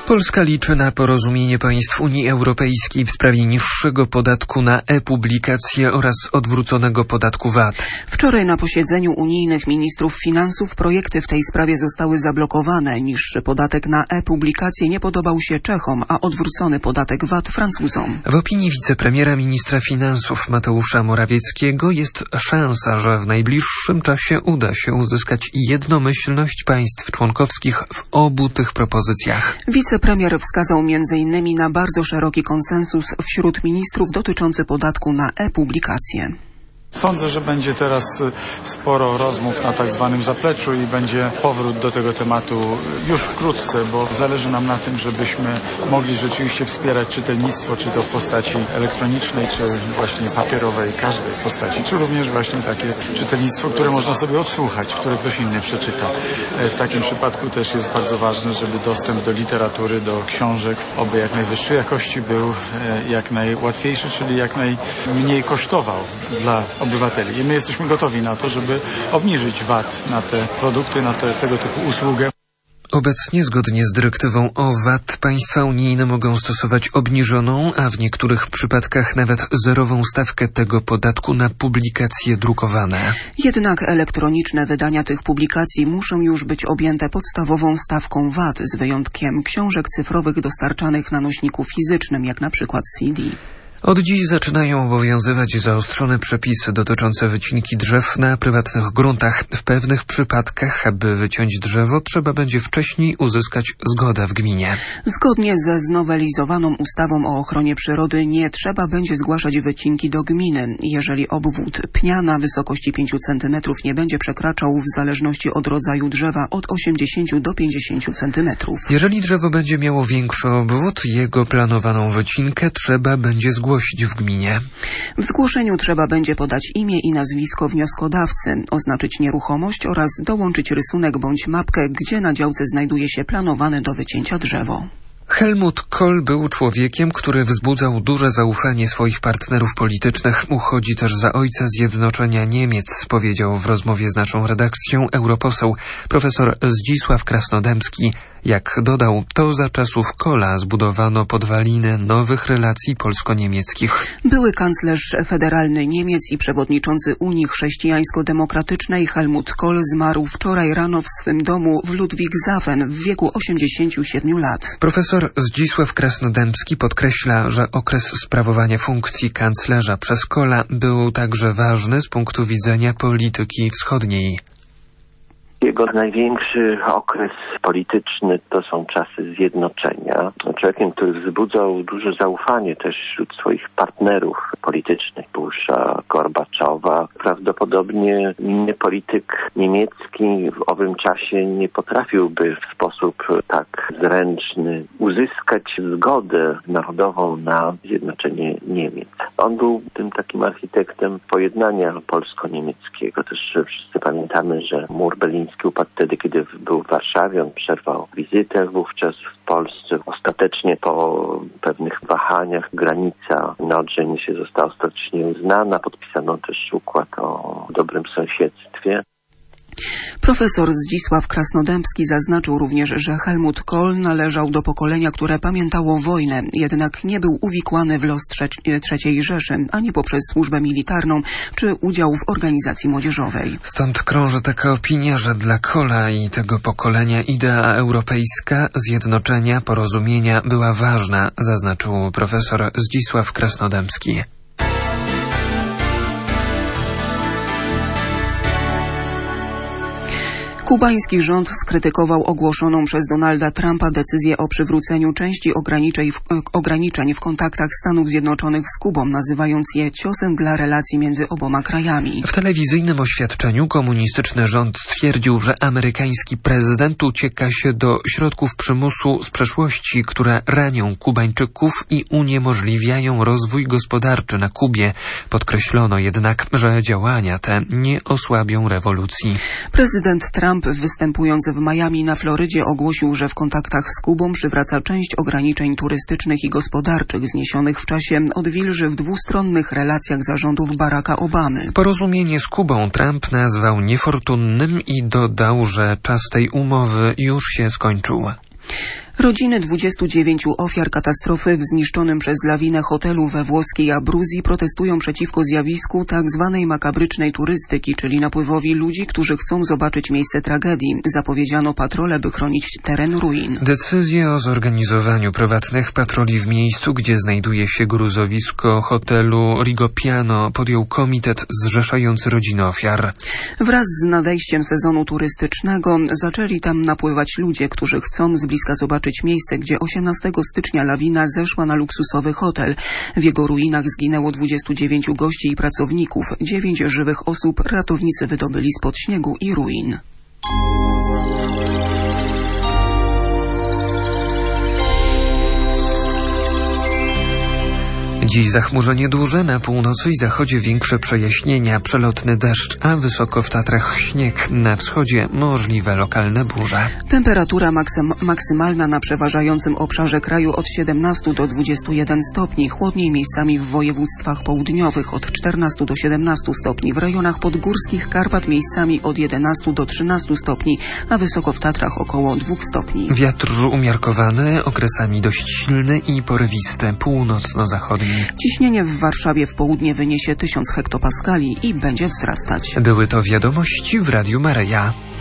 Polska liczy na porozumienie państw Unii Europejskiej w sprawie niższego podatku na e-publikacje oraz odwróconego podatku VAT. Wczoraj na posiedzeniu unijnych ministrów finansów projekty w tej sprawie zostały zablokowane. Niższy podatek na e-publikacje nie podobał się Czechom, a odwrócony podatek VAT Francuzom. W opinii wicepremiera ministra finansów Mateusza Morawieckiego jest szansa, że w najbliższym czasie uda się uzyskać jednomyślność państw członkowskich w obu tych propozycjach. Wicepremier wskazał m.in. na bardzo szeroki konsensus wśród ministrów dotyczący podatku na e-publikacje. Sądzę, że będzie teraz sporo rozmów na tak zwanym zapleczu i będzie powrót do tego tematu już wkrótce, bo zależy nam na tym, żebyśmy mogli rzeczywiście wspierać czytelnictwo, czy to w postaci elektronicznej, czy właśnie papierowej, każdej postaci, czy również właśnie takie czytelnictwo, które można sobie odsłuchać, które ktoś inny przeczyta. W takim przypadku też jest bardzo ważne, żeby dostęp do literatury, do książek, oby jak najwyższej jakości był jak najłatwiejszy, czyli jak najmniej kosztował dla obywateli. I my jesteśmy gotowi na to, żeby obniżyć VAT na te produkty, na tego typu usługę. Obecnie, zgodnie z dyrektywą o VAT, państwa unijne mogą stosować obniżoną, a w niektórych przypadkach nawet zerową stawkę tego podatku na publikacje drukowane. Jednak elektroniczne wydania tych publikacji muszą już być objęte podstawową stawką VAT, z wyjątkiem książek cyfrowych dostarczanych na nośniku fizycznym, jak na przykład CD. Od dziś zaczynają obowiązywać zaostrzone przepisy dotyczące wycinki drzew na prywatnych gruntach. W pewnych przypadkach, aby wyciąć drzewo, trzeba będzie wcześniej uzyskać zgodę w gminie. Zgodnie ze znowelizowaną ustawą o ochronie przyrody nie trzeba będzie zgłaszać wycinki do gminy, jeżeli obwód pnia na wysokości 5 cm nie będzie przekraczał w zależności od rodzaju drzewa od 80 do 50 cm. Jeżeli drzewo będzie miało większy obwód, jego planowaną wycinkę trzeba będzie zgłosić w gminie. W zgłoszeniu trzeba będzie podać imię i nazwisko wnioskodawcy, oznaczyć nieruchomość oraz dołączyć rysunek bądź mapkę, gdzie na działce znajduje się planowane do wycięcia drzewo. Helmut Kohl był człowiekiem, który wzbudzał duże zaufanie swoich partnerów politycznych. Uchodzi też za ojca zjednoczenia Niemiec, powiedział w rozmowie z naszą redakcją europoseł profesor Zdzisław Krasnodębski. Jak dodał, to za czasów Kohla zbudowano podwaliny nowych relacji polsko-niemieckich. Były kanclerz federalny Niemiec i przewodniczący Unii Chrześcijańsko-Demokratycznej Helmut Kohl zmarł wczoraj rano w swym domu w Ludwigshafen w wieku 87 lat. Profesor Zdzisław Krasnodębski podkreśla, że okres sprawowania funkcji kanclerza przez Kohla był także ważny z punktu widzenia polityki wschodniej. Jego największy okres polityczny to są czasy zjednoczenia. Człowiekiem, który wzbudzał duże zaufanie też wśród swoich partnerów politycznych, Busha, Gorbaczowa. Prawdopodobnie inny polityk niemiecki w owym czasie nie potrafiłby w sposób tak zręczny uzyskać zgodę narodową na zjednoczenie Niemiec. On był tym takim architektem pojednania polsko-niemieckiego. Też wszyscy pamiętamy, że mur berliński upadł wtedy, kiedy był w Warszawie. On przerwał wizytę wówczas w Polsce. Ostatecznie po pewnych wahaniach granica na Odrzeńsie została ostatecznie uznana. Podpisano też układ o dobrym sąsiedztwie. Profesor Zdzisław Krasnodębski zaznaczył również, że Helmut Kohl należał do pokolenia, które pamiętało wojnę, jednak nie był uwikłany w los III Rzeszy, ani poprzez służbę militarną, czy udział w organizacji młodzieżowej. Stąd krąży taka opinia, że dla Kohla i tego pokolenia idea europejska, zjednoczenia, porozumienia była ważna, zaznaczył profesor Zdzisław Krasnodębski. Kubański rząd skrytykował ogłoszoną przez Donalda Trumpa decyzję o przywróceniu części ograniczeń w kontaktach Stanów Zjednoczonych z Kubą, nazywając je ciosem dla relacji między oboma krajami. W telewizyjnym oświadczeniu komunistyczny rząd stwierdził, że amerykański prezydent ucieka się do środków przymusu z przeszłości, które ranią Kubańczyków i uniemożliwiają rozwój gospodarczy na Kubie. Podkreślono jednak, że działania te nie osłabią rewolucji. Prezydent Trump, występując w Miami na Florydzie, ogłosił, że w kontaktach z Kubą przywraca część ograniczeń turystycznych i gospodarczych zniesionych w czasie odwilży w dwustronnych relacjach zarządów Baracka Obamy. Porozumienie z Kubą Trump nazwał niefortunnym i dodał, że czas tej umowy już się skończył. Rodziny 29 ofiar katastrofy w zniszczonym przez lawinę hotelu we włoskiej Abruzji protestują przeciwko zjawisku tzw. makabrycznej turystyki, czyli napływowi ludzi, którzy chcą zobaczyć miejsce tragedii. Zapowiedziano patrole, by chronić teren ruin. Decyzję o zorganizowaniu prywatnych patroli w miejscu, gdzie znajduje się gruzowisko hotelu Rigopiano, podjął komitet zrzeszający rodziny ofiar. Wraz z nadejściem sezonu turystycznego zaczęli tam napływać ludzie, którzy chcą z bliska zobaczyć miejsce, gdzie 18 stycznia lawina zeszła na luksusowy hotel. W jego ruinach zginęło 29 gości i pracowników. 9 żywych osób ratownicy wydobyli spod śniegu i ruin. Dziś zachmurzenie duże, na północy i zachodzie większe przejaśnienia, przelotny deszcz, a wysoko w Tatrach śnieg. Na wschodzie możliwe lokalne burze. Temperatura maksymalna na przeważającym obszarze kraju od 17 do 21 stopni, chłodniej miejscami w województwach południowych od 14 do 17 stopni, w rejonach podgórskich Karpat miejscami od 11 do 13 stopni, a wysoko w Tatrach około 2 stopni. Wiatr umiarkowany, okresami dość silny i porywisty, północno-zachodni. Ciśnienie w Warszawie w południe wyniesie 1000 hektopaskali i będzie wzrastać. Były to wiadomości w Radiu Maryja.